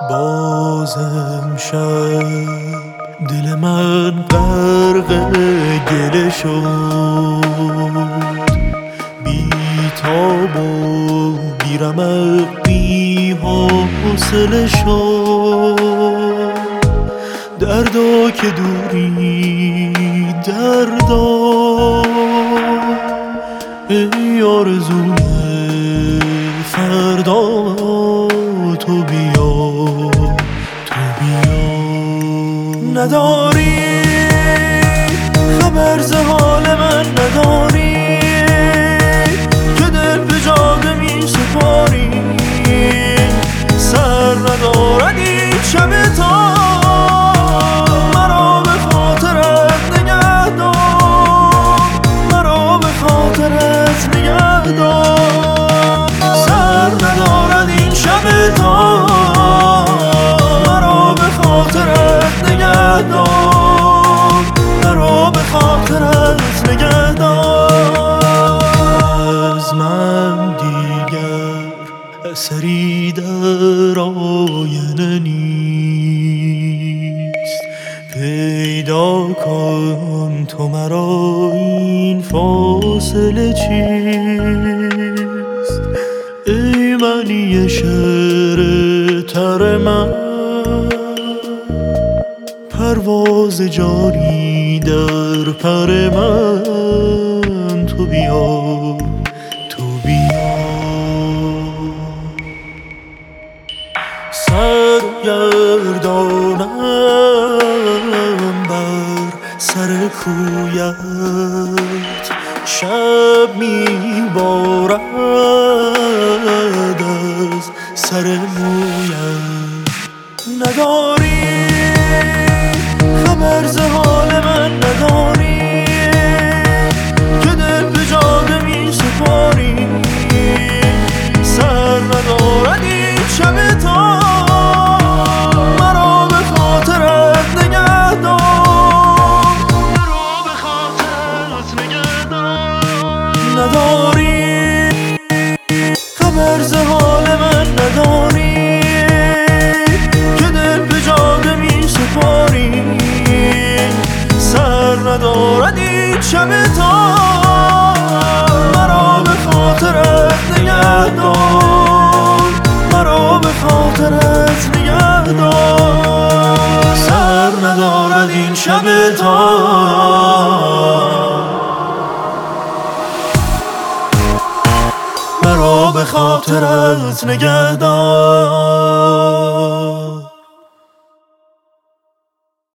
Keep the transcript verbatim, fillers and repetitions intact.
بازم شب دل من غرق گله شد، بی تاب و بی رمق بی حوصله شد. دردا که دوری دردا، ای آرزوی فردا تو بیا تو بیا. نداری خبر ز حال من، نداری که دل به جاده می سپاری. سر ندارد این شب تا مرا به خاطرت نگه دار، مرا به خاطرت نگه دار. سر ندارد این شب تا مرا به خاطرت نگه دار، مرا به خاطرت نگه دار. از من دیگر اثری در آینه نیست، پیدا کن تو مرا این فاصله چیست. ای معنی شعر تر من، پرواز جاری در پر من. تو بیا تو بیا. سرگردانم بر سر کویت، شب میبارد از سر مویت. نداری خبر ز حال من، نداری که دل به جاده می سپاری. سر ندارد این شب تا مرا به خاطرت نگه دار، مرا به خاطرت نگه دار. نداری خبر ز حال من، نداری که دل به جاده می سپاری. سر ندارد این شب تا مرا به خاطرت نگه دار، مرا به خاطرت نگه دار. سر ندارد این شب تا مرا به خاطرت نگه دار.